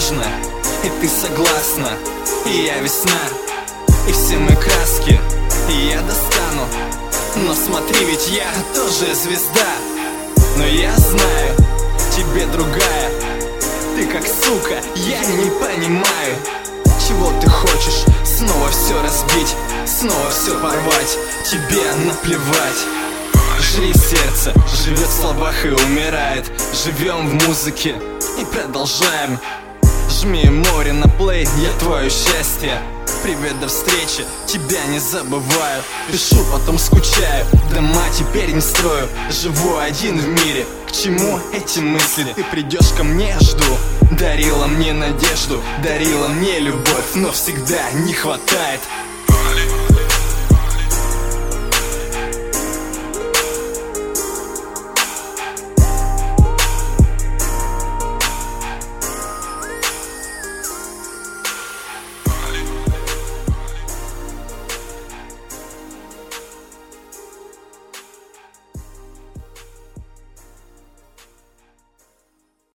нужно, и ты согласна. И я весна, и все мои краски, и я достану. Но смотри, ведь я тоже звезда. Но я знаю, тебе другая. Ты как сука, я не понимаю, чего ты хочешь. Снова все разбить, снова все порвать. Тебе наплевать. Жри сердце, живет в словах и умирает. Живем в музыке и продолжаем. Жми море на плей, я твое счастье. Привет, до встречи, тебя не забываю. Пишу, потом скучаю, дома теперь не строю. Живу один в мире, к чему эти мысли? Ты придешь ко мне, жду. Дарила мне надежду, дарила мне любовь, но всегда не хватает.